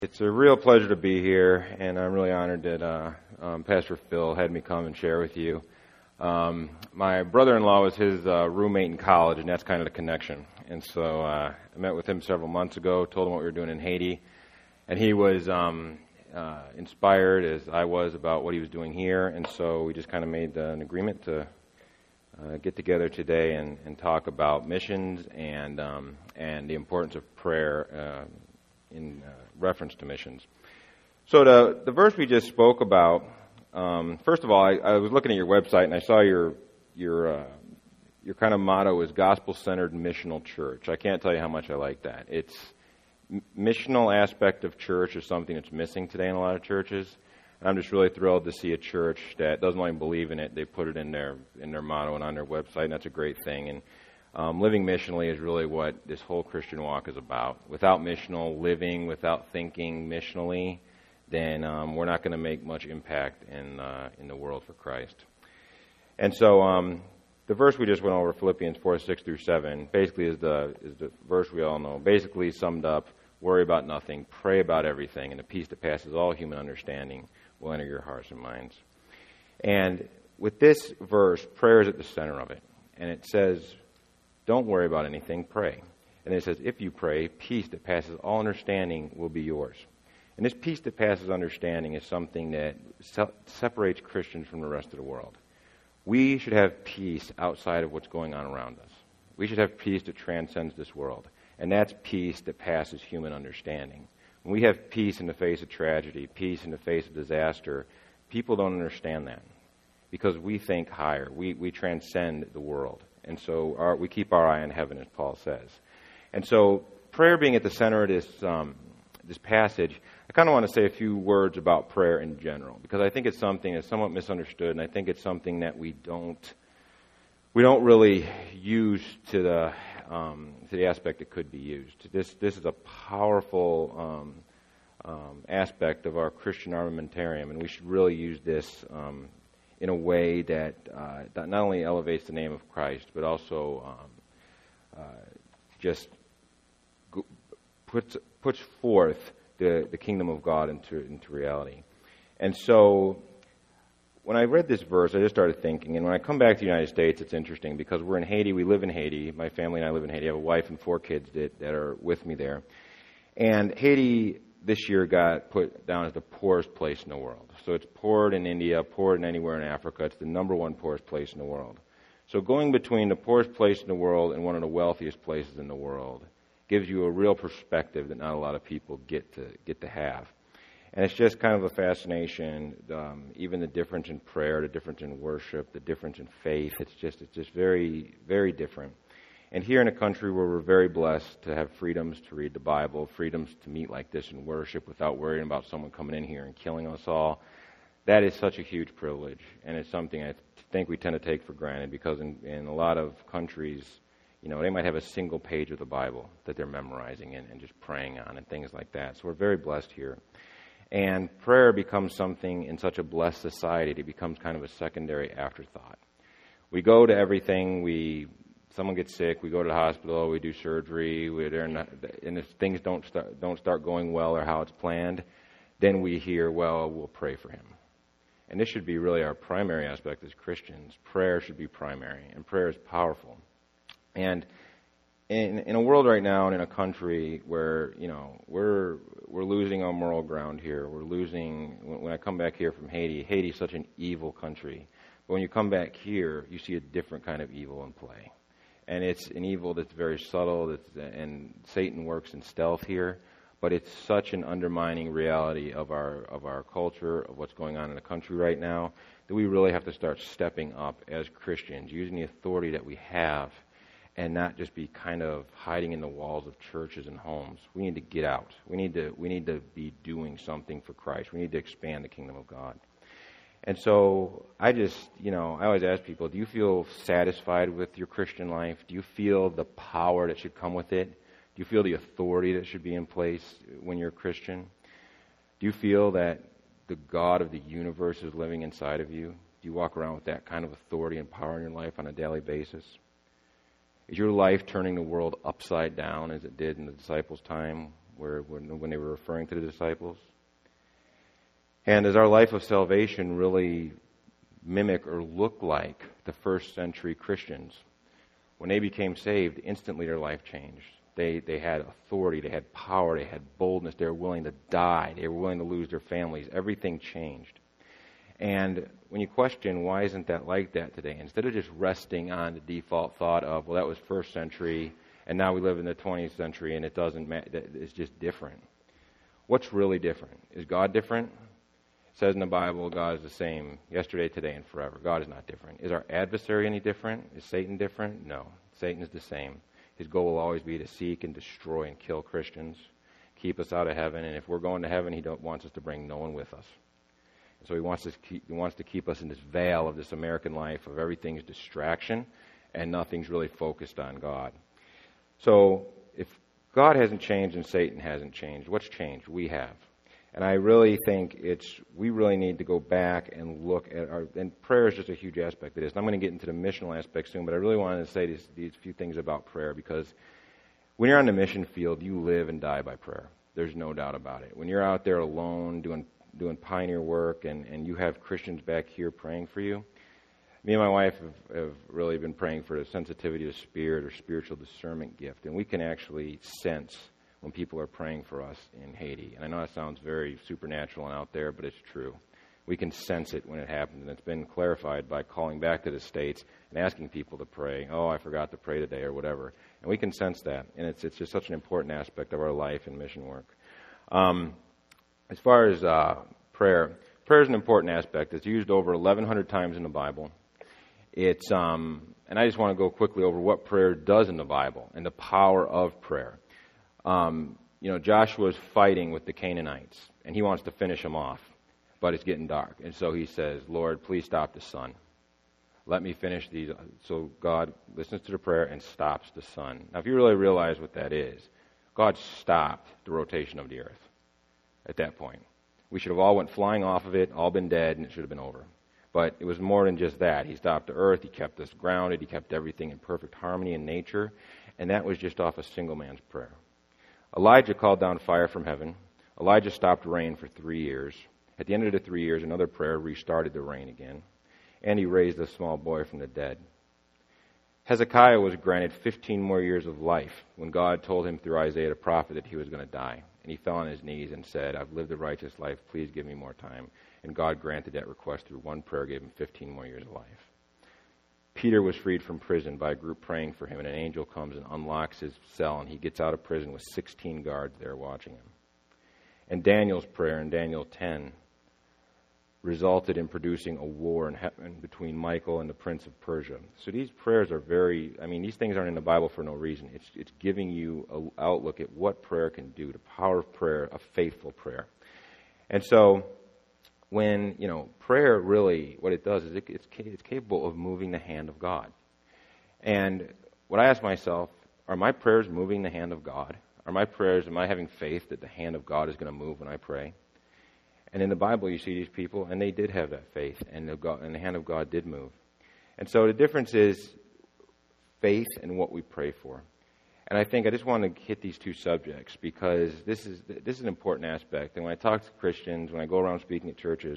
It's a real pleasure to be here, and I'm really honored that Pastor Phil had me come and share with you. My brother-in-law was his roommate in college, and that's kind of the connection. And so I met with him several months ago, told him what we were doing in Haiti, and he was inspired, as I was, about what he was doing here. And so we just kind of made an agreement to get together today and talk about missions and the importance of prayer in reference to missions. So the verse we just spoke about, first of all, I was looking at your website and I saw your kind of motto is gospel-centered missional church. I can't tell you how much I like that. It's missional aspect of church is something that's missing today in a lot of churches. And I'm just really thrilled to see a church that doesn't only believe in it, they put it in their motto and on their website, and that's a great thing. And living missionally is really what this whole Christian walk is about. Without missional living, without thinking missionally, then we're not going to make much impact in the world for Christ. And so the verse we just went over, Philippians 4:6-7, basically is the verse we all know. Basically summed up, worry about nothing, pray about everything, and the peace that passes all human understanding will enter your hearts and minds. And with this verse, prayer is at the center of it. And it says, don't worry about anything, pray. And it says, if you pray, peace that passes all understanding will be yours. And this peace that passes understanding is something that separates Christians from the rest of the world. We should have peace outside of what's going on around us. We should have peace that transcends this world. And that's peace that passes human understanding. When we have peace in the face of tragedy, peace in the face of disaster, people don't understand that because we think higher. We transcend the world. And so we keep our eye on heaven, as Paul says. And so prayer being at the center of this passage, I kind of want to say a few words about prayer in general, because I think it's something that's somewhat misunderstood, and I think it's something that we don't really use to the aspect it could be used. This is a powerful aspect of our Christian armamentarium, and we should really use this in a way that not only elevates the name of Christ, but also just puts forth the kingdom of God into reality. And so when I read this verse, I just started thinking, and when I come back to the United States, it's interesting because we're in Haiti, we live in Haiti, my family and I live in Haiti, I have a wife and 4 kids that are with me there. And Haiti this year got put down as the poorest place in the world. So it's poorer in India, poorer than anywhere in Africa. It's the number 1 poorest place in the world. So going between the poorest place in the world and one of the wealthiest places in the world gives you a real perspective that not a lot of people get to have. And it's just kind of a fascination, even the difference in prayer, the difference in worship, the difference in faith. It's just very, very different. And here in a country where we're very blessed to have freedoms to read the Bible, freedoms to meet like this and worship without worrying about someone coming in here and killing us all, that is such a huge privilege. And it's something I think we tend to take for granted because in a lot of countries, they might have a single page of the Bible that they're memorizing and just praying on and things like that. So we're very blessed here. And prayer becomes something in such a blessed society, it becomes kind of a secondary afterthought. We go to everything, someone gets sick, we go to the hospital, we do surgery, and if things don't start going well or how it's planned, then we hear, well, we'll pray for him. And this should be really our primary aspect as Christians. Prayer should be primary, and prayer is powerful. And in a world right now and in a country where, we're losing our moral ground here. We're losing, when I come back here from Haiti, Haiti's such an evil country. But when you come back here, you see a different kind of evil in play. And it's an evil that's very subtle, and Satan works in stealth here. But it's such an undermining reality of our culture, of what's going on in the country right now, that we really have to start stepping up as Christians, using the authority that we have, and not just be kind of hiding in the walls of churches and homes. We need to get out. We need to be doing something for Christ. We need to expand the kingdom of God. And so I always ask people, do you feel satisfied with your Christian life? Do you feel the power that should come with it? Do you feel the authority that should be in place when you're a Christian? Do you feel that the God of the universe is living inside of you? Do you walk around with that kind of authority and power in your life on a daily basis? Is your life turning the world upside down as it did in the disciples' time when they were referring to the disciples. And does our life of salvation really mimic or look like the first century Christians? When they became saved, instantly their life changed. They had authority, they had power, they had boldness, they were willing to die, they were willing to lose their families. Everything changed. And when you question, why isn't that like that today? Instead of just resting on the default thought of, well, that was first century, and now we live in the 20th century, and it doesn't matter, it's just different. What's really different? Is God different? It says in the Bible, God is the same yesterday, today, and forever. God is not different. Is our adversary any different? Is Satan different? No. Satan is the same. His goal will always be to seek and destroy and kill Christians, keep us out of heaven, and if we're going to heaven, he wants us to bring no one with us. And so he wants to keep us in this veil of this American life of everything's distraction and nothing's really focused on God. So if God hasn't changed and Satan hasn't changed, what's changed? We have. And I really think we really need to go back and look at and prayer is just a huge aspect of this. And I'm going to get into the missional aspect soon, but I really wanted to say these few things about prayer, because when you're on the mission field, you live and die by prayer. There's no doubt about it. When you're out there alone doing pioneer work and you have Christians back here praying for you, me and my wife have really been praying for a sensitivity to spirit or spiritual discernment gift, and we can actually sense when people are praying for us in Haiti. And I know that sounds very supernatural and out there, but it's true. We can sense it when it happens, and it's been clarified by calling back to the States and asking people to pray. Oh, I forgot to pray today or whatever. And we can sense that, and it's just such an important aspect of our life and mission work. As far as prayer is an important aspect. It's used over 1,100 times in the Bible. It's and I just want to go quickly over what prayer does in the Bible and the power of prayer. Joshua's fighting with the Canaanites, and he wants to finish them off, but it's getting dark. And so he says, Lord, please stop the sun. Let me finish these. So God listens to the prayer and stops the sun. Now, if you really realize what that is, God stopped the rotation of the earth at that point. We should have all went flying off of it, all been dead, and it should have been over. But it was more than just that. He stopped the earth. He kept us grounded. He kept everything in perfect harmony in nature. And that was just off a single man's prayer. Elijah called down fire from heaven. Elijah stopped rain for 3 years. At the end of the 3 years, another prayer restarted the rain again. And he raised a small boy from the dead. Hezekiah was granted 15 more years of life when God told him through Isaiah the prophet that he was going to die. And he fell on his knees and said, I've lived a righteous life. Please give me more time. And God granted that request through one prayer, gave him 15 more years of life. Peter was freed from prison by a group praying for him, and an angel comes and unlocks his cell, and he gets out of prison with 16 guards there watching him. And Daniel's prayer in Daniel 10 resulted in producing a war in heaven between Michael and the prince of Persia. So these prayers are these things aren't in the Bible for no reason. It's giving you an outlook at what prayer can do, the power of prayer, a faithful prayer. And so when, prayer really, what it does is it's capable of moving the hand of God. And what I ask myself, are my prayers moving the hand of God? Am I having faith that the hand of God is going to move when I pray? And in the Bible, you see these people, and they did have that faith, and the hand of God did move. And so the difference is faith and what we pray for. And I think I just want to hit these two subjects because this is an important aspect. And when I talk to Christians, when I go around speaking at churches,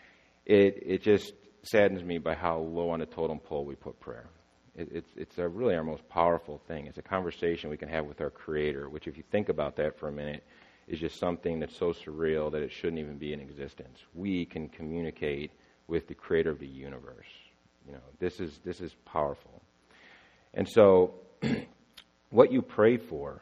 it just saddens me by how low on the totem pole we put prayer. It's really our most powerful thing. It's a conversation we can have with our Creator, which if you think about that for a minute, is just something that's so surreal that it shouldn't even be in existence. We can communicate with the Creator of the universe. This is powerful. And so what you pray for,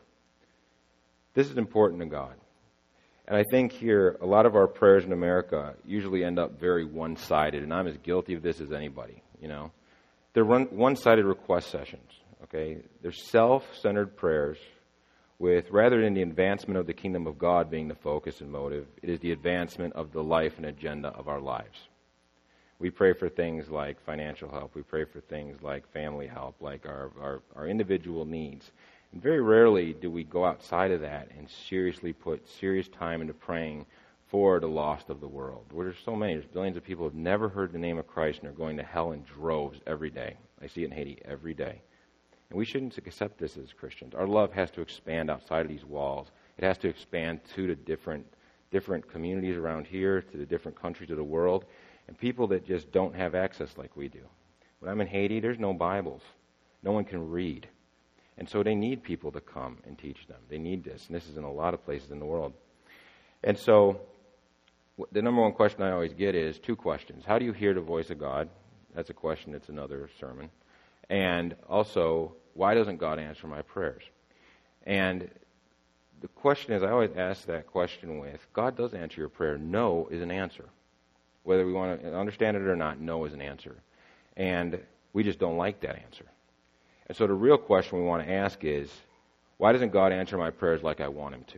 this is important to God. And I think here, a lot of our prayers in America usually end up very one-sided, and I'm as guilty of this as anybody, They're one-sided request sessions, okay? They're self-centered prayers with, rather than the advancement of the kingdom of God being the focus and motive, it is the advancement of the life and agenda of our lives. We pray for things like financial help. We pray for things like family help, like our individual needs. And very rarely do we go outside of that and seriously put serious time into praying for the lost of the world. There's so many. There's billions of people who have never heard the name of Christ and are going to hell in droves every day. I see it in Haiti every day. And we shouldn't accept this as Christians. Our love has to expand outside of these walls It has to expand to the different communities around here, to the different countries of the world, and people that just don't have access like we do. When I'm in Haiti, there's no Bibles. No one can read. And so they need people to come and teach them. They need this, and this is in a lot of places in the world. And so the number one question I always get is two questions. How do you hear the voice of God? That's a question that's another sermon. And also, why doesn't God answer my prayers? And the question is, I always ask that question with, God does answer your prayer. No is an answer. Whether we want to understand it or not, no is an answer. And we just don't like that answer. And so the real question we want to ask is, why doesn't God answer my prayers like I want him to?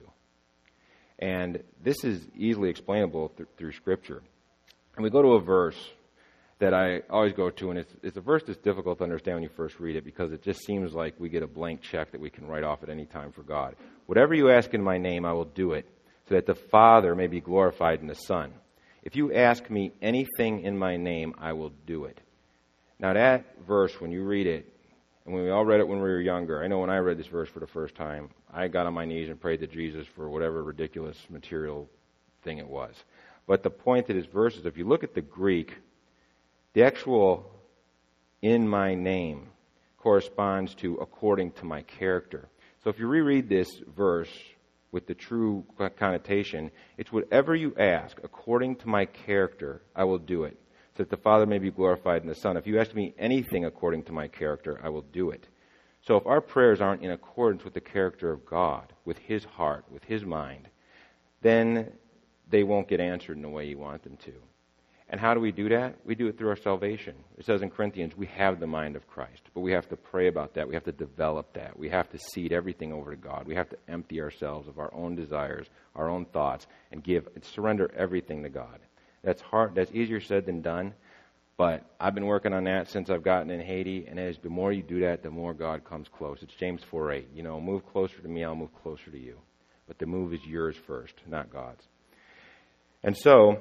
And this is easily explainable through Scripture. And we go to a verse that I always go to, and it's a verse that's difficult to understand when you first read it because it just seems like we get a blank check that we can write off at any time for God. Whatever you ask in my name, I will do it, so that the Father may be glorified in the Son. If you ask me anything in my name, I will do it. Now that verse, when you read it, and when we all read it when we were younger, I know when I read this verse for the first time, I got on my knees and prayed to Jesus for whatever ridiculous material thing it was. But the point of this verse is, if you look at the Greek, the actual in my name corresponds to according to my character. So if you reread this verse with the true connotation, it's whatever you ask, according to my character, I will do it, so that the Father may be glorified in the Son. If you ask me anything according to my character, I will do it. So if our prayers aren't in accordance with the character of God, with His heart, with His mind, then they won't get answered in the way you want them to. And how do we do that? We do it through our salvation. It says in Corinthians, we have the mind of Christ, but we have to pray about that. We have to develop that. We have to cede everything over to God. We have to empty ourselves of our own desires, our own thoughts, and surrender everything to God. That's hard. That's easier said than done. But I've been working on that since I've gotten in Haiti, and the more you do that, the more God comes close. It's James 4:8. Move closer to me, I'll move closer to you. But the move is yours first, not God's. And so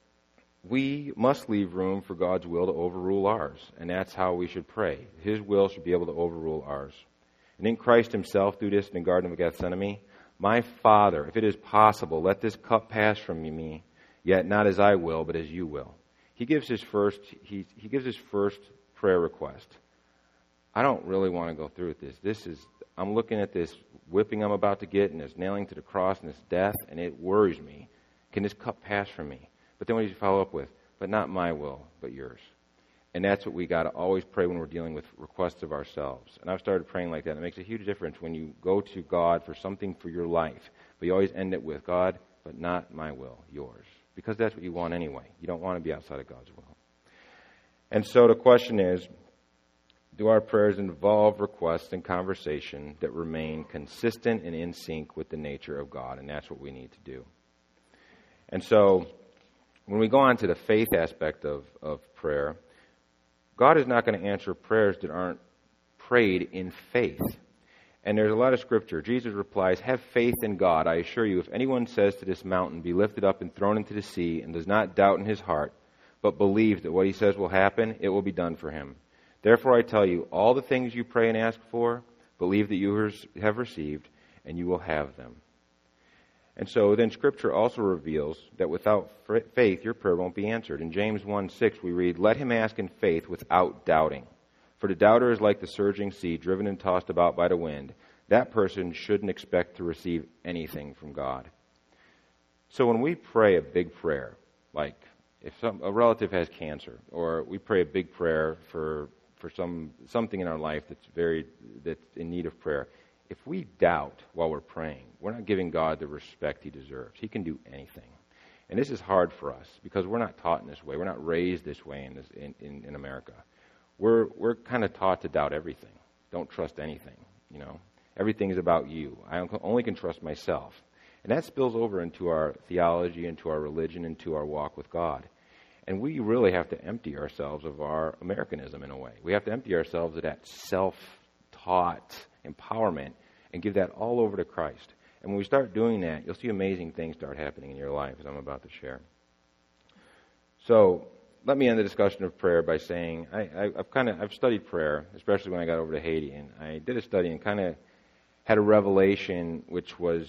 we must leave room for God's will to overrule ours, and that's how we should pray. His will should be able to overrule ours. And didn't Christ himself do this in the Garden of Gethsemane? My Father, if it is possible, let this cup pass from me, yet not as I will, but as you will. He gives his first prayer request. I don't really want to go through with this. I'm looking at this whipping I'm about to get, and this nailing to the cross, and this death, and it worries me. Can this cup pass from me? But then what does he follow up with? But not my will, but yours. And that's what we got to always pray when we're dealing with requests of ourselves. And I've started praying like that. It makes a huge difference when you go to God for something for your life. But you always end it with, God, but not my will, yours. Because that's what you want anyway. You don't want to be outside of God's will. And so the question is, do our prayers involve requests and conversation that remain consistent and in sync with the nature of God? And that's what we need to do. And so when we go on to the faith aspect of prayer, God is not going to answer prayers that aren't prayed in faith. And there's a lot of scripture. Jesus replies, have faith in God. I assure you, if anyone says to this mountain, be lifted up and thrown into the sea, and does not doubt in his heart, but believes that what he says will happen, it will be done for him. Therefore I tell you, all the things you pray and ask for, believe that you have received, and you will have them. And so then Scripture also reveals that without faith, your prayer won't be answered. In James 1:6 we read, let him ask in faith without doubting. For the doubter is like the surging sea, driven and tossed about by the wind. That person shouldn't expect to receive anything from God. So when we pray a big prayer, like if a relative has cancer, or we pray a big prayer for something in our life that's in need of prayer, if we doubt while we're praying, we're not giving God the respect He deserves. He can do anything. And this is hard for us because we're not taught in this way. We're not raised this way in America. We're kind of taught to doubt everything. Don't trust anything, Everything is about you. I only can trust myself. And that spills over into our theology, into our religion, into our walk with God. And we really have to empty ourselves of our Americanism in a way. We have to empty ourselves of that self-taught empowerment and give that all over to Christ. And when we start doing that, you'll see amazing things start happening in your life, as I'm about to share. So let me end the discussion of prayer by saying I've studied prayer, especially when I got over to Haiti, and I did a study and kind of had a revelation which was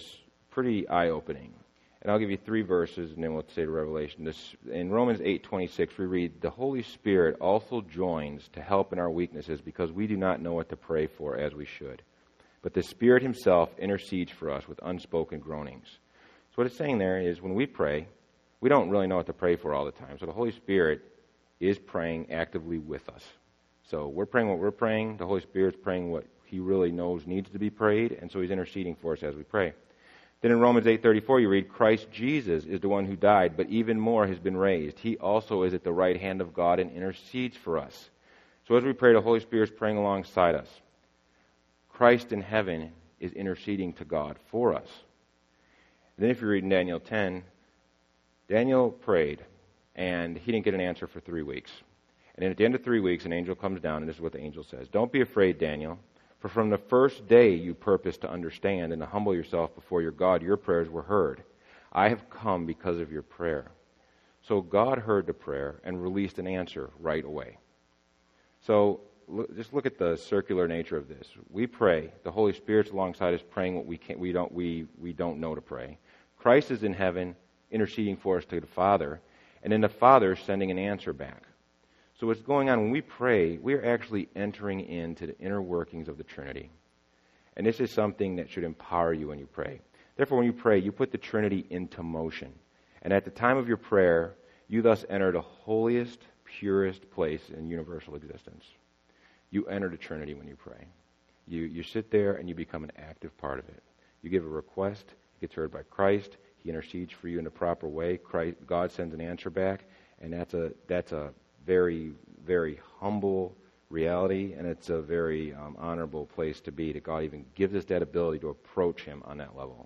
pretty eye-opening. And I'll give you 3 verses, and then we'll say to Revelation. In Romans 8:26, we read, "The Holy Spirit also joins to help in our weaknesses because we do not know what to pray for as we should. But the Spirit himself intercedes for us with unspoken groanings." So what it's saying there is when we pray, we don't really know what to pray for all the time. So the Holy Spirit is praying actively with us. So we're praying what we're praying. The Holy Spirit's praying what he really knows needs to be prayed, and so he's interceding for us as we pray. Then in Romans 8:34 you read, "Christ Jesus is the one who died, but even more has been raised. He also is at the right hand of God and intercedes for us." So as we pray, the Holy Spirit is praying alongside us. Christ in heaven is interceding to God for us. And then if you read in Daniel 10, Daniel prayed, and he didn't get an answer for 3 weeks. And then at the end of 3 weeks, an angel comes down, and this is what the angel says. "Don't be afraid, Daniel. For from the first day you purposed to understand and to humble yourself before your God, your prayers were heard. I have come because of your prayer." So God heard the prayer and released an answer right away. So just look at the circular nature of this. We pray. The Holy Spirit's alongside us praying what we don't know to pray. Christ is in heaven interceding for us to the Father, and then the Father is sending an answer back. So what's going on when we pray, we're actually entering into the inner workings of the Trinity. And this is something that should empower you when you pray. Therefore, when you pray, you put the Trinity into motion. And at the time of your prayer, you thus enter the holiest, purest place in universal existence. You enter the Trinity when you pray. You sit there and you become an active part of it. You give a request, it gets heard by Christ, he intercedes for you in the proper way, God sends an answer back, and that's a very, very humble reality, and it's a very honorable place to be, that God even gives us that ability to approach him on that level.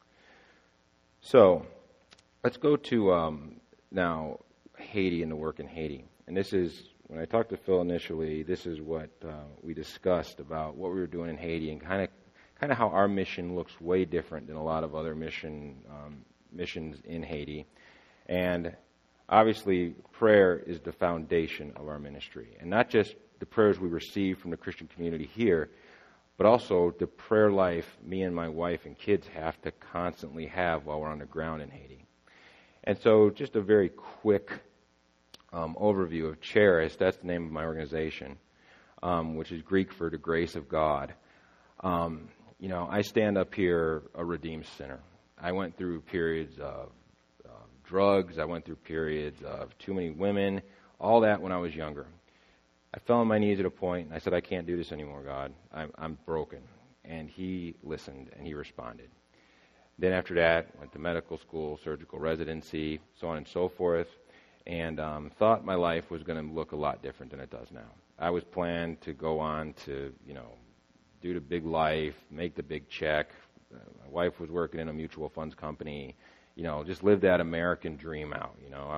So, let's go to now Haiti and the work in Haiti. And this is, when I talked to Phil initially, this is what we discussed about what we were doing in Haiti, and kind of how our mission looks way different than a lot of other missions in Haiti. And obviously, prayer is the foundation of our ministry. And not just the prayers we receive from the Christian community here, but also the prayer life me and my wife and kids have to constantly have while we're on the ground in Haiti. And so just a very quick overview of Charis, that's the name of my organization, which is Greek for the grace of God. I stand up here a redeemed sinner. I went through periods of drugs. I went through periods of too many women, all that when I was younger. I fell on my knees at a point, and I said, "I can't do this anymore, God. I'm broken." And he listened, and he responded. Then after that, went to medical school, surgical residency, so on and so forth, and thought my life was going to look a lot different than it does now. I was planned to go on to, do the big life, make the big check. My wife was working in a mutual funds company. Just live that American dream out.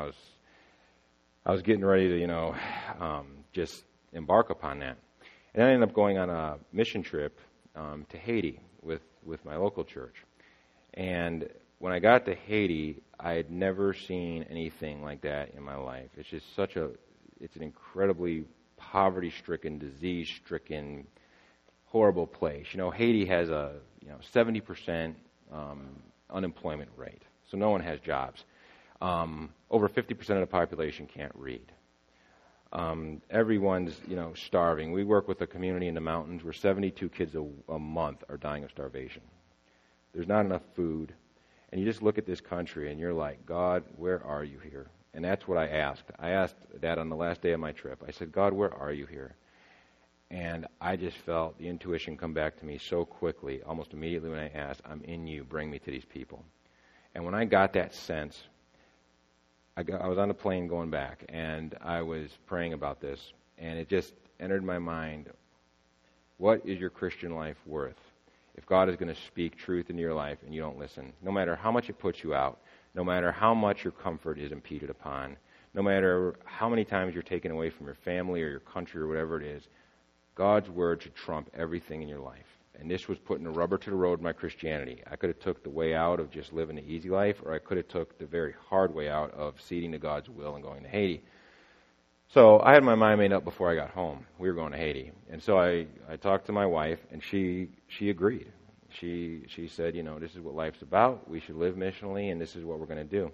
I was getting ready to, just embark upon that. And I ended up going on a mission trip to Haiti with my local church. And when I got to Haiti, I had never seen anything like that in my life. It's just it's an incredibly poverty-stricken, disease-stricken, horrible place. Haiti has a 70% unemployment rate. So no one has jobs. Over 50% of the population can't read. Everyone's, starving. We work with a community in the mountains where 72 kids a month are dying of starvation. There's not enough food. And you just look at this country and you're like, "God, where are you here?" And that's what I asked. I asked that on the last day of my trip. I said, "God, where are you here?" And I just felt the intuition come back to me so quickly, almost immediately when I asked, "I'm in you, bring me to these people." And when I got that sense, I was on the plane going back, and I was praying about this, and it just entered my mind, what is your Christian life worth if God is going to speak truth into your life and you don't listen? No matter how much it puts you out, no matter how much your comfort is impeded upon, no matter how many times you're taken away from your family or your country or whatever it is, God's word should trump everything in your life. And this was putting a rubber to the road in my Christianity. I could have took the way out of just living the easy life, or I could have took the very hard way out of ceding to God's will and going to Haiti. So I had my mind made up before I got home. We were going to Haiti. And so I talked to my wife, and she agreed. She said, this is what life's about. We should live missionally, and this is what we're going to do.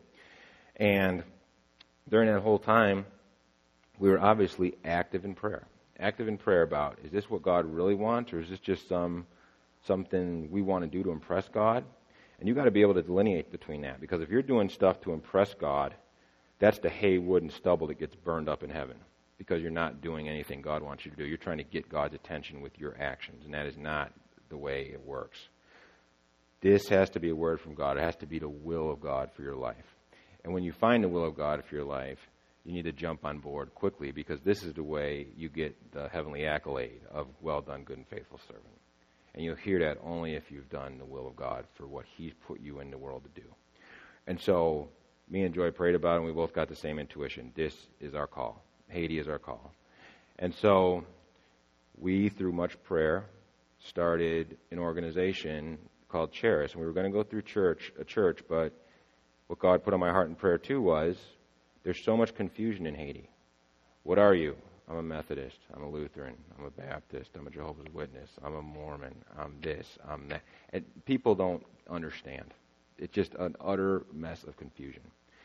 And during that whole time, we were obviously active in prayer. Active in prayer about, is this what God really wants, or is this just something we want to do to impress God? And you've got to be able to delineate between that, because if you're doing stuff to impress God, that's the hay, wood, and stubble that gets burned up in heaven, because you're not doing anything God wants you to do. You're trying to get God's attention with your actions, and that is not the way it works. This has to be a word from God. It has to be the will of God for your life. And when you find the will of God for your life, you need to jump on board quickly, because this is the way you get the heavenly accolade of well done, good and faithful servant. And you'll hear that only if you've done the will of God for what He's put you in the world to do. And so me and Joy prayed about it, and we both got the same intuition. This is our call. Haiti is our call. And so we, through much prayer, started an organization called Charis. And we were going to go through a church, but what God put on my heart in prayer too was, there's so much confusion in Haiti. What are you? I'm a Methodist. I'm a Lutheran. I'm a Baptist. I'm a Jehovah's Witness. I'm a Mormon. I'm this. I'm that. And people don't understand. It's just an utter mess of confusion.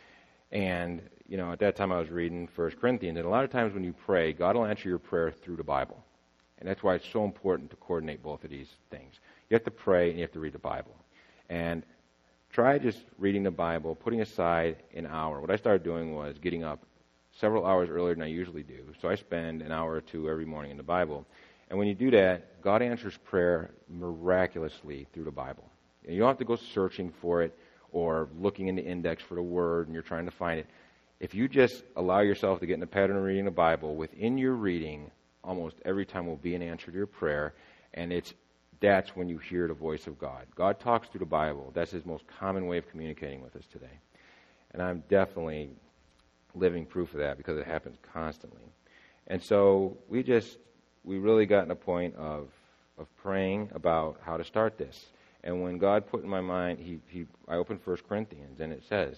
And, at that time I was reading 1 Corinthians, and a lot of times when you pray, God will answer your prayer through the Bible. And that's why it's so important to coordinate both of these things. You have to pray and you have to read the Bible. And try just reading the Bible, putting aside an hour. What I started doing was getting up several hours earlier than I usually do. So I spend an hour or two every morning in the Bible. And when you do that, God answers prayer miraculously through the Bible. And you don't have to go searching for it or looking in the index for the word and you're trying to find it. If you just allow yourself to get in the pattern of reading the Bible, within your reading, almost every time will be an answer to your prayer. And that's when you hear the voice of God. God talks through the Bible. That's His most common way of communicating with us today. And I'm definitely living proof of that, because it happens constantly. And so we really got in a point of praying about how to start this. And when God put in my mind, I opened 1 Corinthians, and it says,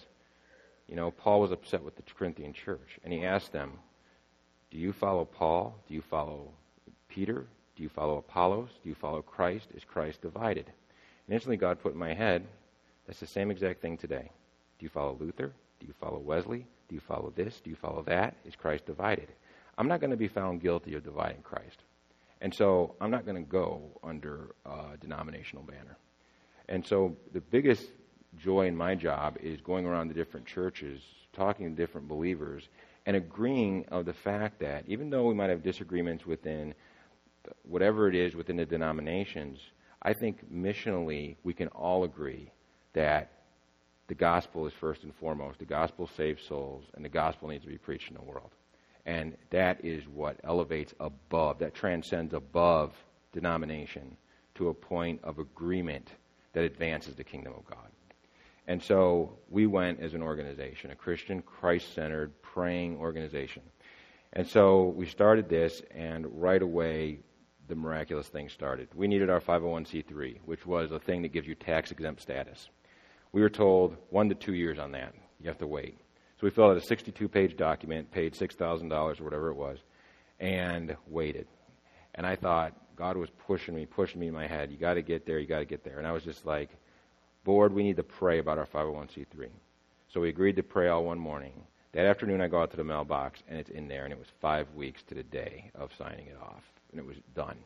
Paul was upset with the Corinthian church, and he asked them, do you follow Paul? Do you follow Peter? Do you follow Apollos? Do you follow Christ? Is Christ divided? And instantly God put in my head, that's the same exact thing today. Do you follow Luther? Do you follow Wesley? Do you follow this? Do you follow that? Is Christ divided? I'm not going to be found guilty of dividing Christ. And so I'm not going to go under a denominational banner. And so the biggest joy in my job is going around to different churches, talking to different believers, and agreeing of the fact that even though we might have disagreements within whatever it is within the denominations, I think missionally we can all agree that the gospel is first and foremost. The gospel saves souls, and the gospel needs to be preached in the world. And that is what elevates above, that transcends above denomination to a point of agreement that advances the kingdom of God. And so we went as an organization, a Christian, Christ-centered, praying organization. And so we started this, and right away the miraculous thing started. We needed our 501c3, which was a thing that gives you tax-exempt status. We were told 1 to 2 years on that. You have to wait. So we filled out a 62-page document, paid $6,000 or whatever it was, and waited. And I thought God was pushing me in my head. You got to get there, you got to get there. And I was just like, Board, we need to pray about our 501c3. So we agreed to pray all one morning. That afternoon I go out to the mailbox, and it's in there, and it was 5 weeks to the day of signing it off. And it was done.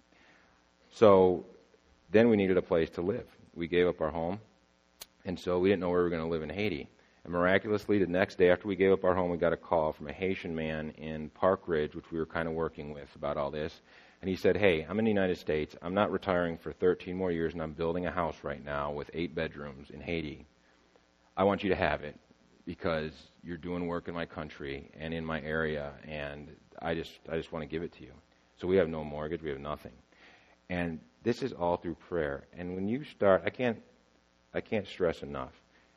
So then we needed a place to live. We gave up our home. And so we didn't know where we were going to live in Haiti. And miraculously, the next day after we gave up our home, we got a call from a Haitian man in Park Ridge, which we were kind of working with about all this. And he said, hey, I'm in the United States. I'm not retiring for 13 more years, and I'm building a house right now with 8 bedrooms in Haiti. I want you to have it because you're doing work in my country and in my area, and I just want to give it to you. So we have no mortgage. We have nothing. And this is all through prayer. And when you start, I can't stress enough.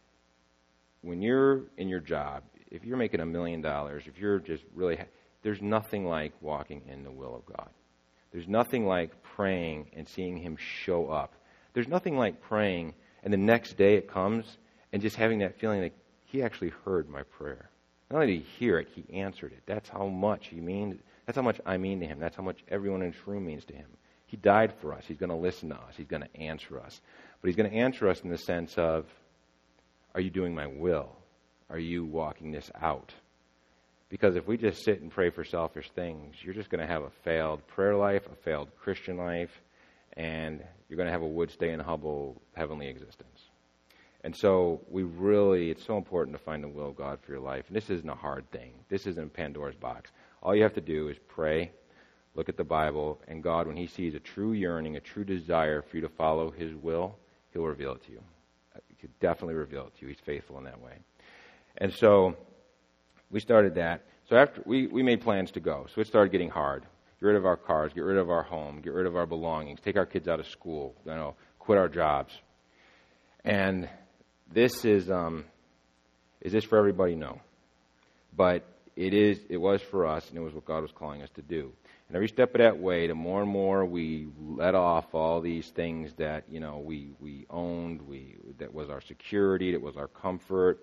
When you're in your job, if you're making $1 million, if you're just really, there's nothing like walking in the will of God. There's nothing like praying and seeing Him show up. There's nothing like praying and the next day it comes and just having that feeling like He actually heard my prayer. Not only did He hear it, He answered it. That's how much He means. That's how much I mean to Him. That's how much everyone in this room means to Him. He died for us. He's going to listen to us. He's going to answer us. But he's going to answer us in the sense of, are you doing my will? Are you walking this out? Because if we just sit and pray for selfish things, you're just going to have a failed prayer life, a failed Christian life, and you're going to have a would stay in Hubble heavenly existence. And so it's so important to find the will of God for your life. And this isn't a hard thing. This isn't Pandora's box. All you have to do is pray, look at the Bible, and God, when he sees a true yearning, a true desire for you to follow his will, he'll reveal it to you. He'll definitely reveal it to you. He's faithful in that way. And so we started that. So after we made plans to go. So it started getting hard. Get rid of our cars, get rid of our home, get rid of our belongings, take our kids out of school, quit our jobs. And this is this for everybody? No. But it was for us, and it was what God was calling us to do. And every step of that way, the more and more we let off all these things that, we owned, that was our security, that was our comfort.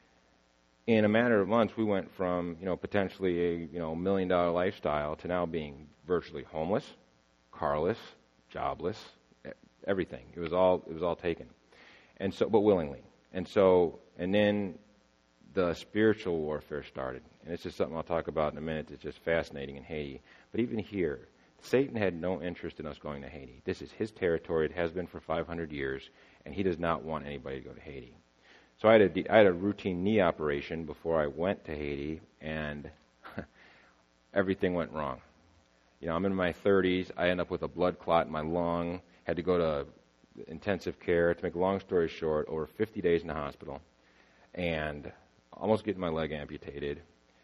In a matter of months, we went from, potentially a, $1 million lifestyle to now being virtually homeless, carless, jobless, everything. It was all taken. And so, but willingly. And then the spiritual warfare started. And it's just something I'll talk about in a minute. It's just fascinating in Haiti. But even here, Satan had no interest in us going to Haiti. This is his territory. It has been for 500 years, and he does not want anybody to go to Haiti. So I had a routine knee operation before I went to Haiti, and everything went wrong. I'm in my 30s. I end up with a blood clot in my lung. Had to go to intensive care. To make a long story short, over 50 days in the hospital, and almost getting my leg amputated.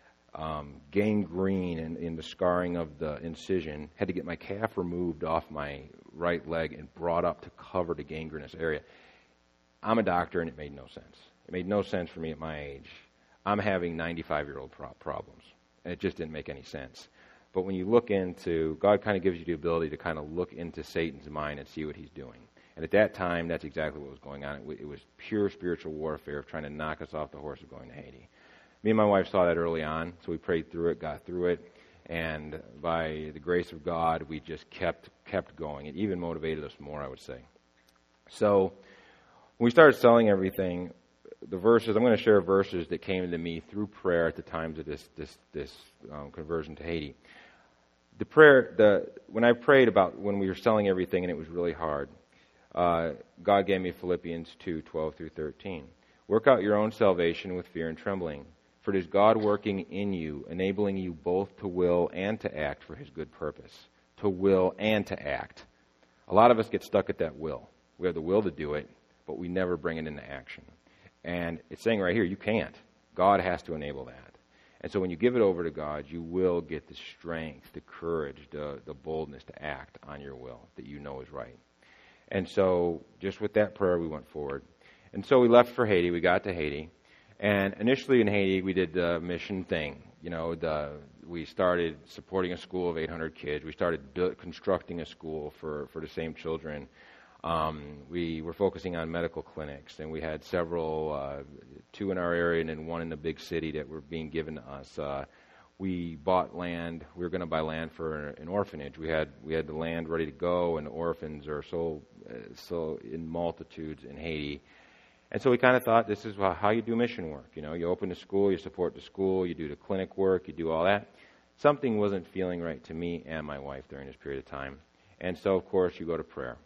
Gangrene in the scarring of the incision. Had to get my calf removed off my right leg and brought up to cover the gangrenous area. I'm a doctor, and it made no sense. It made no sense for me at my age. I'm having 95-year-old problems, and it just didn't make any sense. But when you look into, God kind of gives you the ability to kind of look into Satan's mind and see what he's doing. And at that time, that's exactly what was going on. It was pure spiritual warfare of trying to knock us off the horse of going to Haiti. Me and my wife saw that early on, so we prayed through it, got through it, and by the grace of God, we just kept going. It even motivated us more, I would say. So when we started selling everything, the verses, I'm going to share verses that came to me through prayer at the times of this conversion to Haiti. When I prayed about when we were selling everything and it was really hard, God gave me Philippians 2:12 through 13. Work out your own salvation with fear and trembling, for it is God working in you, enabling you both to will and to act for his good purpose. To will and to act. A lot of us get stuck at that will. We have the will to do it, but we never bring it into action. And it's saying right here, you can't. God has to enable that. And so when you give it over to God, you will get the strength, the courage, the boldness to act on your will that you know is right. And so just with that prayer, we went forward. And so we left for Haiti. We got to Haiti. And initially in Haiti, we did the mission thing. We started supporting a school of 800 kids. We started constructing a school for the same children. We were focusing on medical clinics, and we had several, 2 in our area and then 1 in the big city that were being given to us. We bought land. We were going to buy land for an orphanage. We had the land ready to go, and the orphans are so in multitudes in Haiti. And so we kind of thought this is how you do mission work. You open the school, you support the school, you do the clinic work, you do all that. Something wasn't feeling right to me and my wife during this period of time. And so, of course, you go to prayer.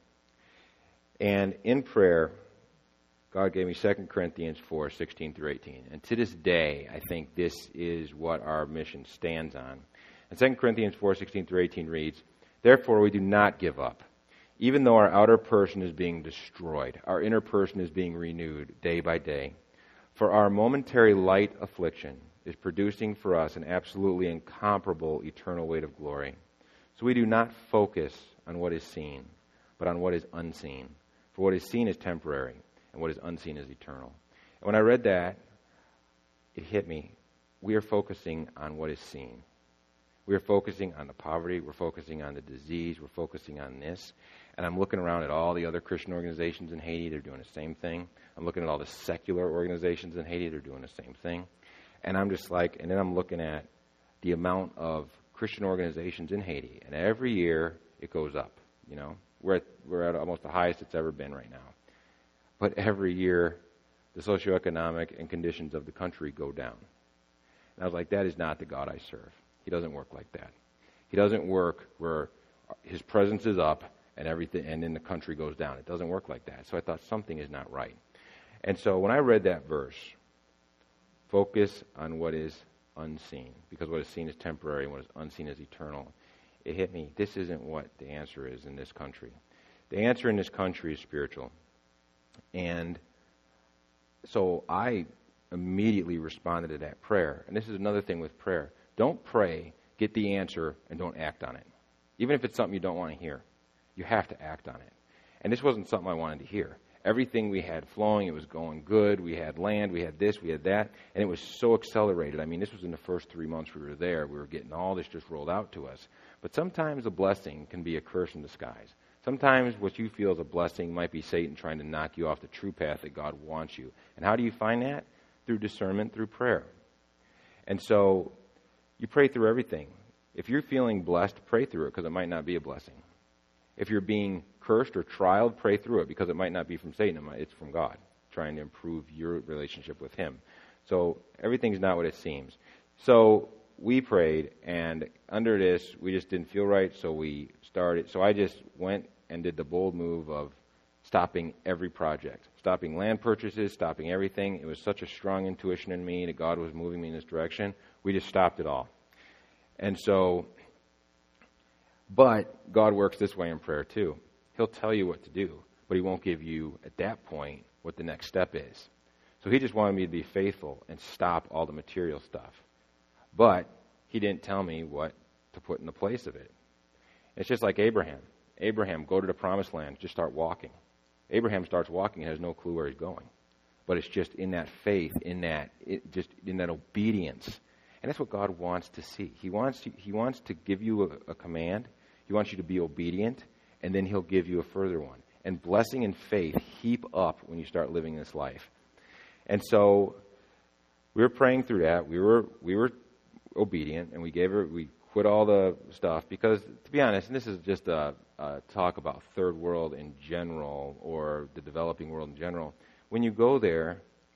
And in prayer, God gave me 2 Corinthians 4:16 through 18. And to this day, I think this is what our mission stands on. And 2 Corinthians 4:16 through 18 reads, "Therefore we do not give up. Even though our outer person is being destroyed, our inner person is being renewed day by day. For our momentary light affliction is producing for us an absolutely incomparable eternal weight of glory. So we do not focus on what is seen, but on what is unseen. For what is seen is temporary, and what is unseen is eternal." And when I read that, it hit me. We are focusing on what is seen. We are focusing on the poverty. We're focusing on the disease. We're focusing on this. And I'm looking around at all the other Christian organizations in Haiti. They're doing the same thing. I'm looking at all the secular organizations in Haiti. They're doing the same thing. And I'm just and then I'm looking at the amount of Christian organizations in Haiti. And every year it goes up. We're at almost the highest it's ever been right now. But every year, the socioeconomic and conditions of the country go down. And I was like, that is not the God I serve. He doesn't work like that. He doesn't work where his presence is up and everything, and then the country goes down. It doesn't work like that. So I thought something is not right. And so when I read that verse, focus on what is unseen, because what is seen is temporary and what is unseen is eternal. It hit me. This isn't what the answer is in this country. The answer in this country is spiritual. And so I immediately responded to that prayer. And this is another thing with prayer. Don't pray, get the answer, and don't act on it. Even if it's something you don't want to hear, you have to act on it. And this wasn't something I wanted to hear. Everything we had flowing, it was going good. We had land, we had this, we had that. And it was so accelerated. I mean, this was in the first 3 months we were there. We were getting all this just rolled out to us. But sometimes a blessing can be a curse in disguise. Sometimes what you feel is a blessing might be Satan trying to knock you off the true path that God wants you. And how do you find that? Through discernment, through prayer. And so you pray through everything. If you're feeling blessed, pray through it because it might not be a blessing. If you're being cursed or trialed, pray through it because it might not be from Satan. It's from God trying to improve your relationship with him. So everything's not what it seems. So we prayed, and under this, we just didn't feel right, so we started. So I just went and did the bold move of stopping every project, stopping land purchases, stopping everything. It was such a strong intuition in me that God was moving me in this direction. We just stopped it all. And so, but God works this way in prayer too. He'll tell you what to do, but he won't give you, at that point, what the next step is. So he just wanted me to be faithful and stop all the material stuff. But he didn't tell me what to put in the place of it. It's just like Abraham. Abraham, go to the promised land, just start walking. Abraham starts walking and has no clue where he's going. But it's just in that faith, in that obedience. And that's what God wants to see. He wants to give you a command. He wants you to be obedient, and then he'll give you a further one. And blessing and faith heap up when you start living this life. And so we were praying through that. We were obedient, and we quit all the stuff because, to be honest, and this is just a talk about third world in general or the developing world in general. When you go there,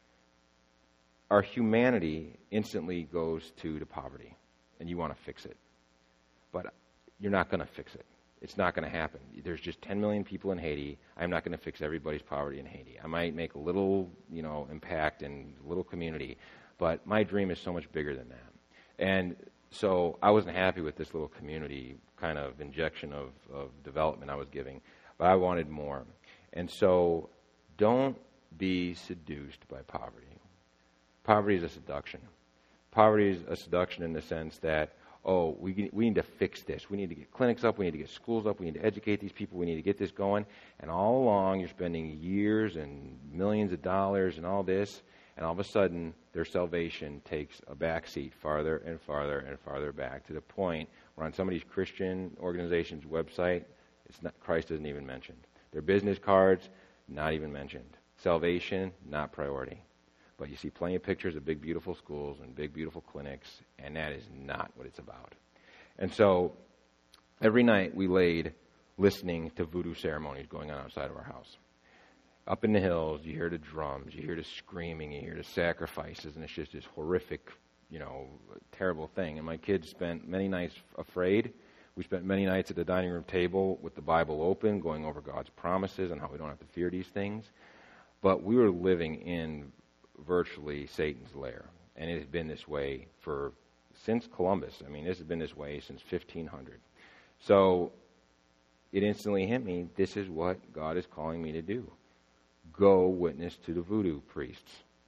our humanity instantly goes to the poverty, and you want to fix it. But you're not going to fix it. It's not going to happen. There's just 10 million people in Haiti. I'm not going to fix everybody's poverty in Haiti. I might make a little, impact in a little community, but my dream is so much bigger than that. And so I wasn't happy with this little community kind of injection of development I was giving, but I wanted more. And so don't be seduced by poverty. Poverty is a seduction. Poverty is a seduction in the sense that, we need to fix this. We need to get clinics up. We need to get schools up. We need to educate these people. We need to get this going. And all along, you're spending years and millions of dollars and all this, and all of a sudden, their salvation takes a backseat farther and farther and farther back to the point where on somebody's Christian organization's website, Christ isn't even mentioned. Their business cards, not even mentioned. Salvation, not priority. But you see plenty of pictures of big, beautiful schools and big, beautiful clinics, and that is not what it's about. And so every night we laid listening to voodoo ceremonies going on outside of our house. Up in the hills, you hear the drums, you hear the screaming, you hear the sacrifices, and it's just this horrific, terrible thing. And my kids spent many nights afraid. We spent many nights at the dining room table with the Bible open, going over God's promises and how we don't have to fear these things. But we were living in virtually Satan's lair. And it has been this way since Columbus. I mean, this has been this way since 1500. So it instantly hit me, this is what God is calling me to do. Go witness to the voodoo priests.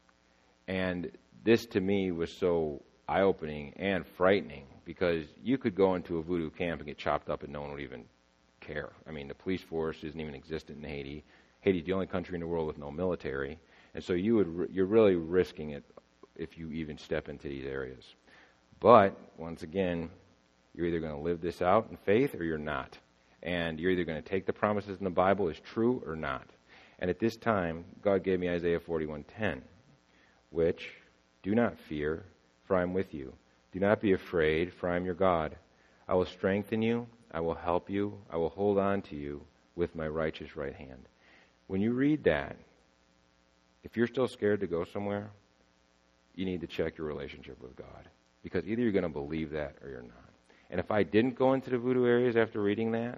And this to me was so eye-opening and frightening because you could go into a voodoo camp and get chopped up and no one would even care. I mean, the police force isn't even existent in Haiti. Haiti's the only country in the world with no military. And so you're really risking it if you even step into these areas. But, once again, you're either going to live this out in faith or you're not. And you're either going to take the promises in the Bible as true or not. And at this time, God gave me Isaiah 41:10, which, do not fear, for I am with you. Do not be afraid, for I am your God. I will strengthen you. I will help you. I will hold on to you with my righteous right hand. When you read that, if you're still scared to go somewhere, you need to check your relationship with God. Because either you're going to believe that or you're not. And if I didn't go into the voodoo areas after reading that,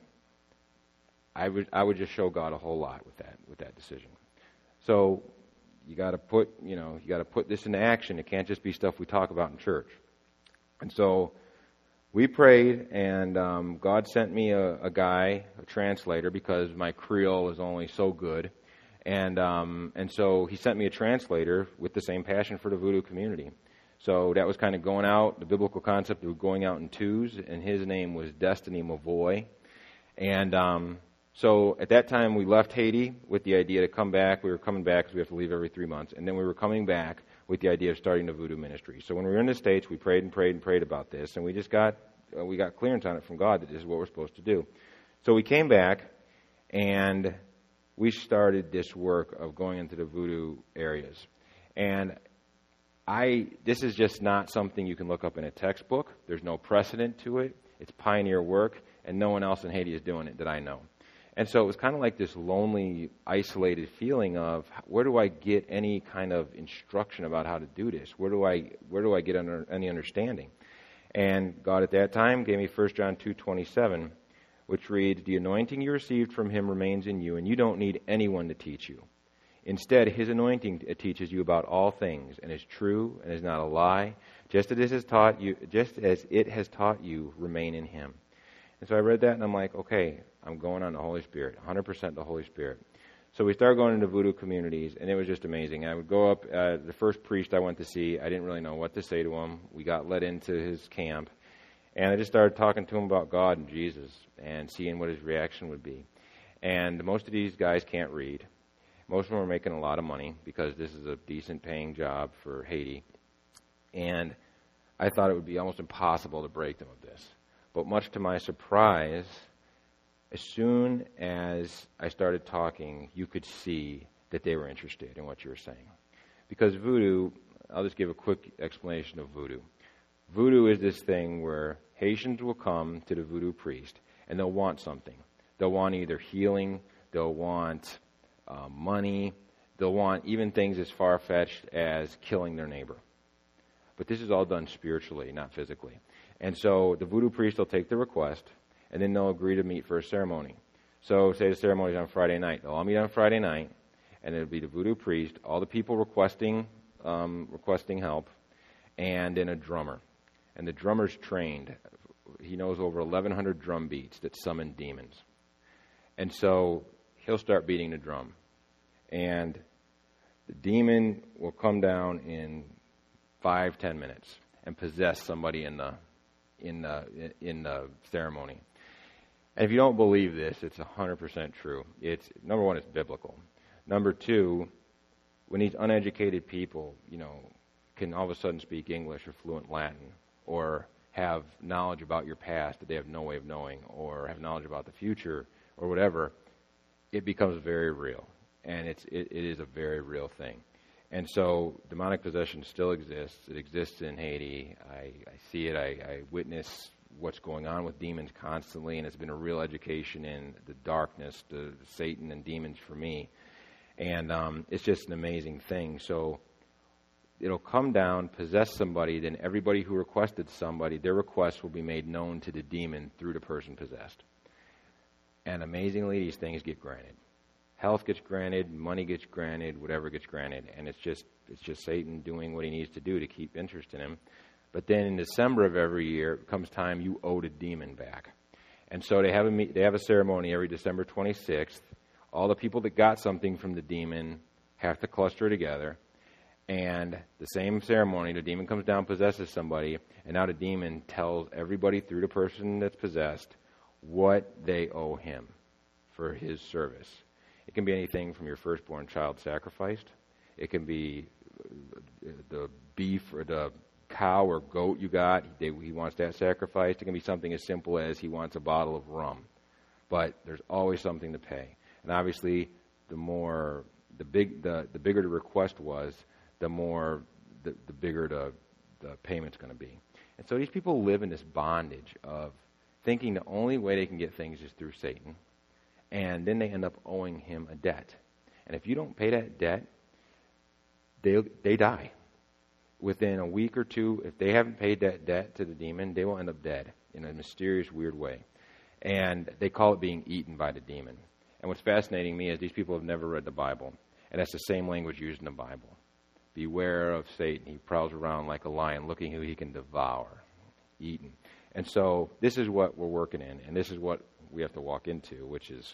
I would just show God a whole lot with that decision. So you got to put this into action. It can't just be stuff we talk about in church. And so we prayed, and God sent me a guy, a translator, because my Creole is only so good. And so he sent me a translator with the same passion for the voodoo community. So that was kind of going out, the biblical concept of going out in twos, and his name was Destiny Mavoy. And so at that time we left Haiti with the idea to come back. We were coming back because we have to leave every 3 months. And then we were coming back with the idea of starting the voodoo ministry. So when we were in the States, we prayed and prayed and prayed about this, and we got clearance on it from God that this is what we're supposed to do. So we came back, and we started this work of going into the voodoo areas. And this is just not something you can look up in a textbook. There's no precedent to it. It's pioneer work, and no one else in Haiti is doing it that I know. And so it was kind of like this lonely, isolated feeling of, where do I get any kind of instruction about how to do this? Where do I get any understanding? And God at that time gave me 1 John 2:27, which reads, "The anointing you received from him remains in you, and you don't need anyone to teach you. Instead, his anointing teaches you about all things, and is true and is not a lie. Just as it has taught you, remain in him." And so I read that, and I'm like, okay, I'm going on the Holy Spirit, 100% the Holy Spirit. So we started going into voodoo communities, and it was just amazing. I would go up, the first priest I went to see, I didn't really know what to say to him. We got led into his camp, and I just started talking to him about God and Jesus and seeing what his reaction would be. And most of these guys can't read. Most of them are making a lot of money because this is a decent paying job for Haiti. And I thought it would be almost impossible to break them of this. But much to my surprise, as soon as I started talking, you could see that they were interested in what you were saying. Because voodoo, I'll just give a quick explanation of voodoo. Voodoo is this thing where Haitians will come to the voodoo priest, and they'll want something. They'll want either healing, they'll want money, they'll want even things as far-fetched as killing their neighbor. But this is all done spiritually, not physically. And so the voodoo priest will take the request, and then they'll agree to meet for a ceremony. So say the ceremony is on Friday night. They'll all meet on Friday night, and it'll be the voodoo priest, all the people requesting help, and then a drummer. And the drummer's trained. He knows over 1,100 drum beats that summon demons. And so he'll start beating the drum. And the demon will come down in 5-10 minutes and possess somebody in the ceremony. And if you don't believe this, it's 100% true. It's number one, it's biblical. Number two, when these uneducated people, can all of a sudden speak English or fluent Latin, or have knowledge about your past that they have no way of knowing, or have knowledge about the future, or whatever, it becomes very real. And it is a very real thing. And so demonic possession still exists. It exists in Haiti. I see it. I witness what's going on with demons constantly, and it's been a real education in the darkness, the Satan and demons for me. And it's just an amazing thing. So it'll come down, possess somebody, then everybody who requested somebody, their request will be made known to the demon through the person possessed. And amazingly, these things get granted. Health gets granted, money gets granted, whatever gets granted, and it's just Satan doing what he needs to do to keep interest in him. But then in December of every year, it comes time you owe the demon back, and so they have a ceremony every December 26th. All the people that got something from the demon have to cluster together, and the same ceremony, the demon comes down, possesses somebody, and now the demon tells everybody through the person that's possessed what they owe him for his service. It can be anything from your firstborn child sacrificed. It can be the beef or the cow or goat you got. He wants that sacrificed. It can be something as simple as he wants a bottle of rum. But there's always something to pay. And obviously, the bigger the request was, the bigger the payment's going to be. And so these people live in this bondage of thinking the only way they can get things is through Satan. And then they end up owing him a debt. And if you don't pay that debt, they die. Within a week or two, if they haven't paid that debt to the demon, they will end up dead in a mysterious, weird way. And they call it being eaten by the demon. And what's fascinating me is these people have never read the Bible. And that's the same language used in the Bible. Beware of Satan. He prowls around like a lion, looking who he can devour, eaten. And so this is what we're working in, and this is what we have to walk into, which is,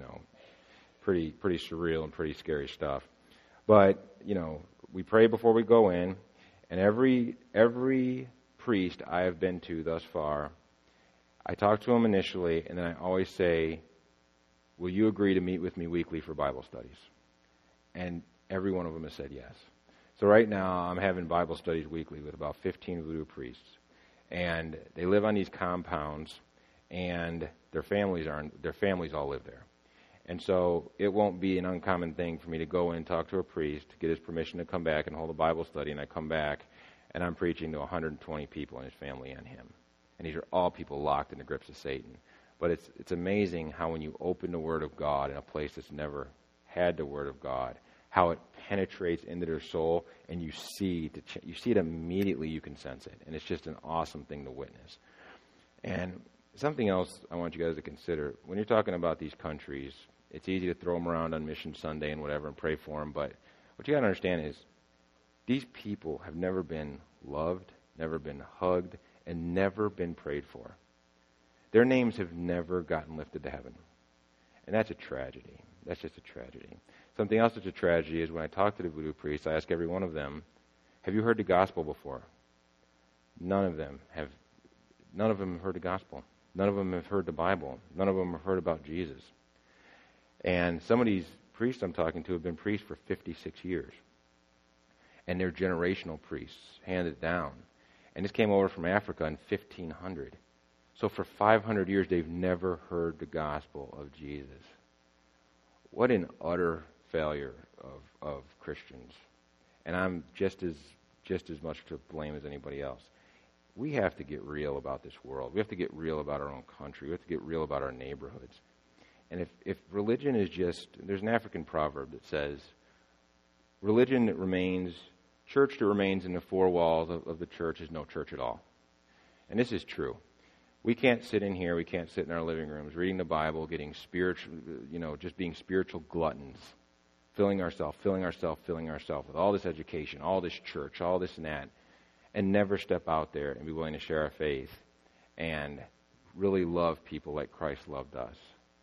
pretty surreal and pretty scary stuff. But, we pray before we go in, and every priest I have been to thus far, I talk to them initially, and then I always say, will you agree to meet with me weekly for Bible studies? And every one of them has said yes. So right now I'm having Bible studies weekly with about 15 voodoo priests. And they live on these compounds, and their families all live there. And so it won't be an uncommon thing for me to go in and talk to a priest, get his permission to come back and hold a Bible study, and I come back and I'm preaching to 120 people in his family and him. And these are all people locked in the grips of Satan. But it's amazing how when you open the Word of God in a place that's never had the Word of God, how it penetrates into their soul, and you see it immediately. You can sense it, and it's just an awesome thing to witness. And something else I want you guys to consider, when you're talking about these countries, it's easy to throw them around on Mission Sunday and whatever and pray for them, but what you got to understand is these people have never been loved, never been hugged, and never been prayed for. Their names have never gotten lifted to heaven, and that's a tragedy. That's just a tragedy. Something else that's a tragedy is when I talk to the voodoo priests, I ask every one of them, have you heard the gospel before? None of them have heard the gospel. None of them have heard the Bible. None of them have heard about Jesus. And some of these priests I'm talking to have been priests for 56 years. And they're generational priests, handed down. And this came over from Africa in 1500. So for 500 years, they've never heard the gospel of Jesus. What an utter failure of Christians. And I'm just as much to blame as anybody else. We have to get real about this world. We have to get real about our own country. We have to get real about our neighborhoods. And if religion is just, there's an African proverb that says, church that remains in the four walls of the church is no church at all. And this is true. We can't sit in here, we can't sit in our living rooms reading the Bible, getting spiritual, just being spiritual gluttons, filling ourselves with all this education, all this church, all this and that, and never step out there and be willing to share our faith and really love people like Christ loved us,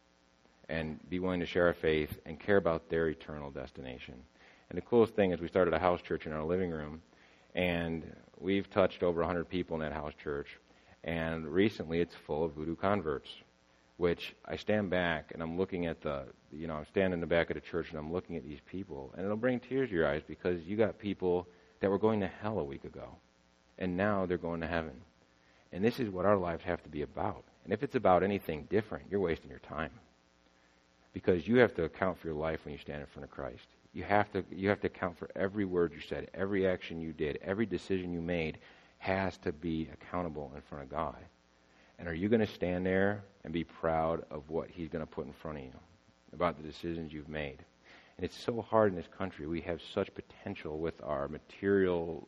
and be willing to share our faith and care about their eternal destination. And the coolest thing is we started a house church in our living room, and we've touched over 100 people in that house church. And recently it's full of voodoo converts, which I stand back and I'm looking at I'm standing in the back of the church and I'm looking at these people, and it'll bring tears to your eyes because you got people that were going to hell a week ago, and now they're going to heaven. And this is what our lives have to be about. And if it's about anything different, you're wasting your time, because you have to account for your life when you stand in front of Christ. You have to account for every word you said, every action you did, every decision you made has to be accountable in front of God. And are you going to stand there and be proud of what He's going to put in front of you, about the decisions you've made? And it's so hard in this country. We have such potential with our material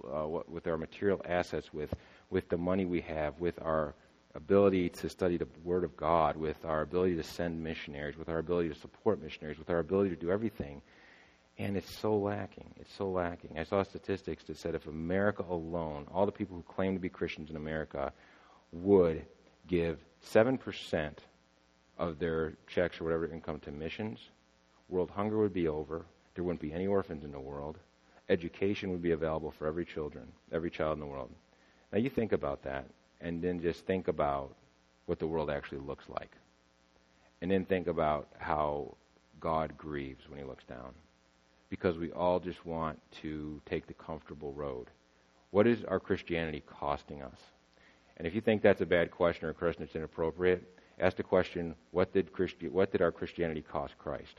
assets, with the money we have, with our ability to study the Word of God, with our ability to send missionaries, with our ability to support missionaries, with our ability to do everything. And it's so lacking. It's so lacking. I saw statistics that said if America alone, all the people who claim to be Christians in America, would give 7% of their checks or whatever income to missions, world hunger would be over. There wouldn't be any orphans in the world. Education would be available for every child in the world. Now you think about that, and then just think about what the world actually looks like. And then think about how God grieves when He looks down. Because we all just want to take the comfortable road. What is our Christianity costing us? And if you think that's a bad question or a question that's inappropriate, ask the question, what did our Christianity cost Christ?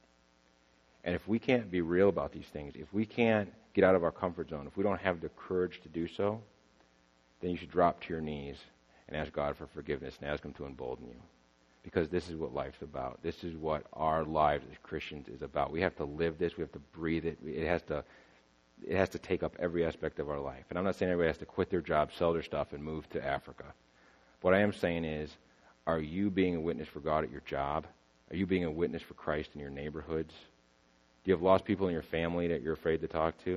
And if we can't be real about these things, if we can't get out of our comfort zone, if we don't have the courage to do so, then you should drop to your knees and ask God for forgiveness and ask Him to embolden you. Because this is what life's about. This is what our lives as Christians is about. We have to live this. We have to breathe it. It has to take up every aspect of our life. And I'm not saying everybody has to quit their job, sell their stuff, and move to Africa. What I am saying is, are you being a witness for God at your job? Are you being a witness for Christ in your neighborhoods? Do you have lost people in your family that you're afraid to talk to?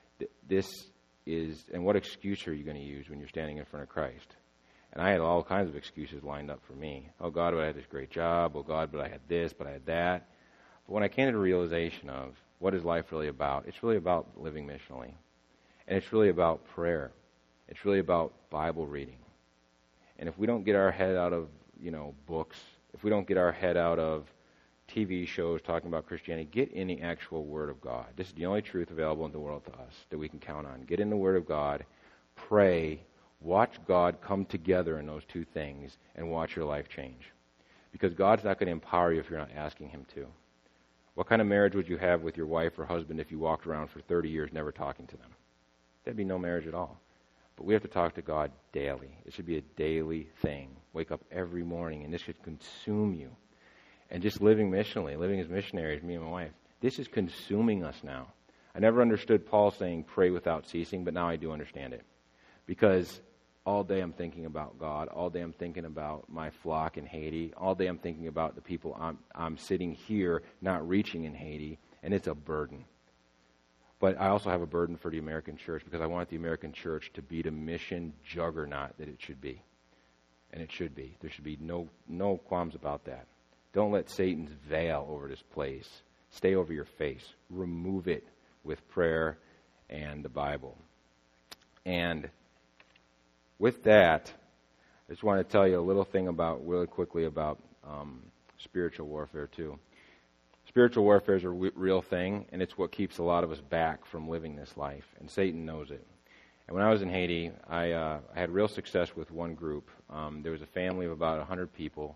And what excuse are you going to use when you're standing in front of Christ? And I had all kinds of excuses lined up for me. Oh, God, but I had this great job. Oh, God, but I had this, but I had that. But when I came to the realization of what is life really about, it's really about living missionally. And it's really about prayer. It's really about Bible reading. And if we don't get our head out of, books, if we don't get our head out of TV shows talking about Christianity, get in the actual Word of God. This is the only truth available in the world to us that we can count on. Get in the Word of God, pray, watch God come together in those two things, and watch your life change. Because God's not going to empower you if you're not asking Him to. What kind of marriage would you have with your wife or husband if you walked around for 30 years never talking to them? That'd be no marriage at all. But we have to talk to God daily. It should be a daily thing. Wake up every morning, and this should consume you. And just living missionally, living as missionaries, me and my wife, this is consuming us now. I never understood Paul saying pray without ceasing, but now I do understand it. Because all day I'm thinking about God. All day I'm thinking about my flock in Haiti. All day I'm thinking about the people I'm sitting here not reaching in Haiti, and it's a burden. But I also have a burden for the American church because I want the American church to be the mission juggernaut that it should be. And it should be. There should be no qualms about that. Don't let Satan's veil over this place stay over your face. Remove it with prayer and the Bible. And with that, I just want to tell you a little thing really quickly about spiritual warfare too. Spiritual warfare is a real thing, and it's what keeps a lot of us back from living this life, and Satan knows it. And when I was in Haiti, I had real success with one group. There was a family of about 100 people.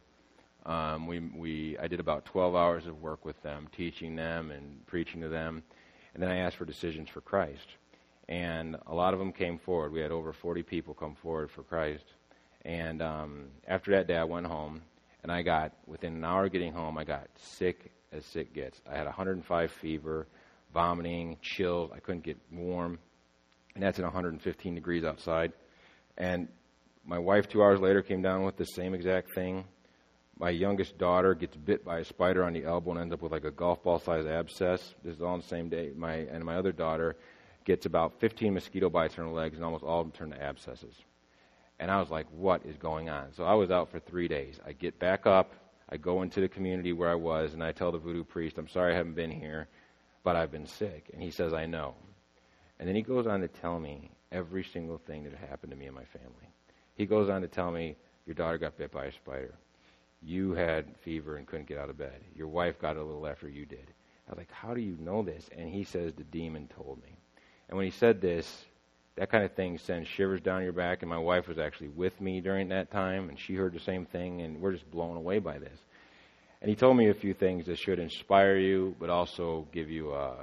I did about 12 hours of work with them, teaching them and preaching to them, and then I asked for decisions for Christ. And a lot of them came forward. We had over 40 people come forward for Christ. And after that day, I went home, and within an hour of getting home, I got sick as sick gets. I had 105 fever, vomiting, chills. I couldn't get warm, and that's at 115 degrees outside. And my wife, 2 hours later, came down with the same exact thing. My youngest daughter gets bit by a spider on the elbow and ends up with like a golf ball-sized abscess. This is all on the same day. My other daughter gets about 15 mosquito bites on her legs, and almost all of them turn to abscesses. And I was like, what is going on? So I was out for 3 days. I get back up, I go into the community where I was, and I tell the voodoo priest, I'm sorry I haven't been here, but I've been sick. And he says, I know. And then he goes on to tell me every single thing that happened to me and my family. He goes on to tell me, your daughter got bit by a spider. You had fever and couldn't get out of bed. Your wife got it a little after you did. I was like, how do you know this? And he says, the demon told me. And when he said this, that kind of thing sends shivers down your back, and my wife was actually with me during that time, and she heard the same thing, and we're just blown away by this. And he told me a few things that should inspire you, but also give you a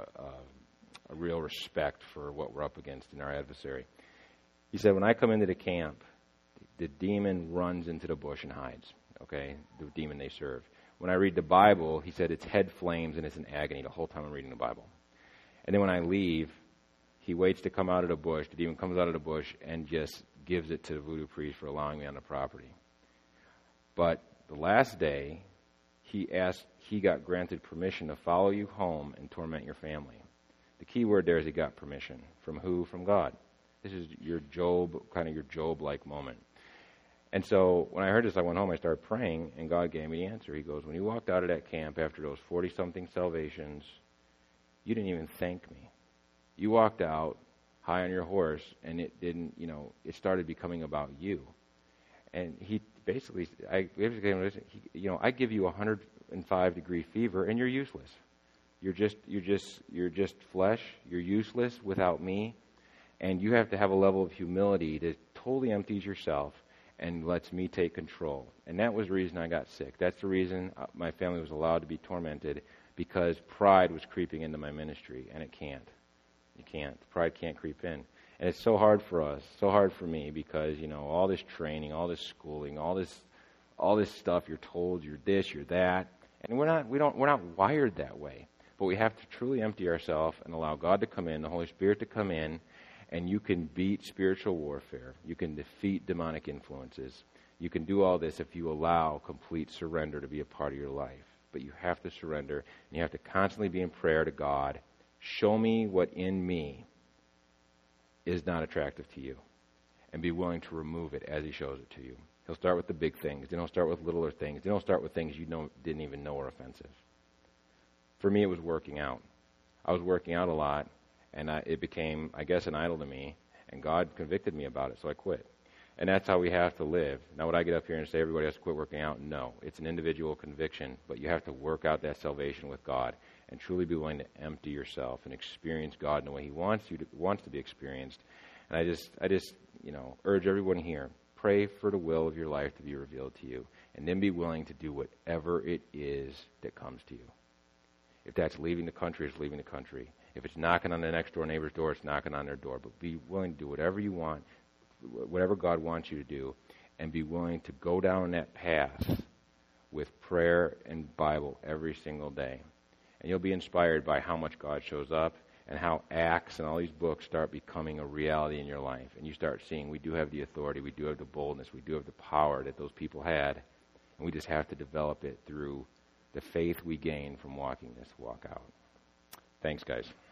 real respect for what we're up against in our adversary. He said, when I come into the camp, the demon runs into the bush and hides, okay, the demon they serve. When I read the Bible, he said its head flames and it's in agony the whole time I'm reading the Bible. And then when I leave, he waits to come out of the bush. The demon comes out of the bush and just gives it to the voodoo priest for allowing me on the property. But the last day, he got granted permission to follow you home and torment your family. The key word there is he got permission. From who? From God. This is your Job-like moment. And so when I heard this, I went home, I started praying, and God gave me the answer. He goes, when you walked out of that camp after those 40-something salvations, you didn't even thank me. You walked out high on your horse, and it didn't, it started becoming about you. And he basically, I give you 105-degree fever, and you're useless. You're just flesh. You're useless without me. And you have to have a level of humility that totally empties yourself and lets me take control. And that was the reason I got sick. That's the reason my family was allowed to be tormented, because pride was creeping into my ministry, and it can't. You can't. Pride can't creep in. And it's so hard for us, so hard for me, because, all this training, all this schooling, all this stuff you're told, you're this, you're that, and we're not wired that way. But we have to truly empty ourselves and allow God to come in, the Holy Spirit to come in, and you can beat spiritual warfare. You can defeat demonic influences. You can do all this if you allow complete surrender to be a part of your life. But you have to surrender, and you have to constantly be in prayer to God. Show me what in me is not attractive to you, and be willing to remove it as he shows it to you. He'll start with the big things. Then he'll start with littler things. Then he'll start with things you didn't even know were offensive. For me, it was working out. I was working out a lot, and it became, I guess, an idol to me, and God convicted me about it, so I quit. And that's how we have to live. Now, would I get up here and say everybody has to quit working out? No. It's an individual conviction, but you have to work out that salvation with God and truly be willing to empty yourself and experience God in the way he wants to be experienced. And I just urge everyone here, pray for the will of your life to be revealed to you, and then be willing to do whatever it is that comes to you. If that's leaving the country, it's leaving the country. If it's knocking on the next door neighbor's door, it's knocking on their door. But be willing to do whatever you want, whatever God wants you to do, and be willing to go down that path with prayer and Bible every single day. And you'll be inspired by how much God shows up and how Acts and all these books start becoming a reality in your life. And you start seeing we do have the authority, we do have the boldness, we do have the power that those people had, and we just have to develop it through the faith we gain from walking this walk out. Thanks, guys.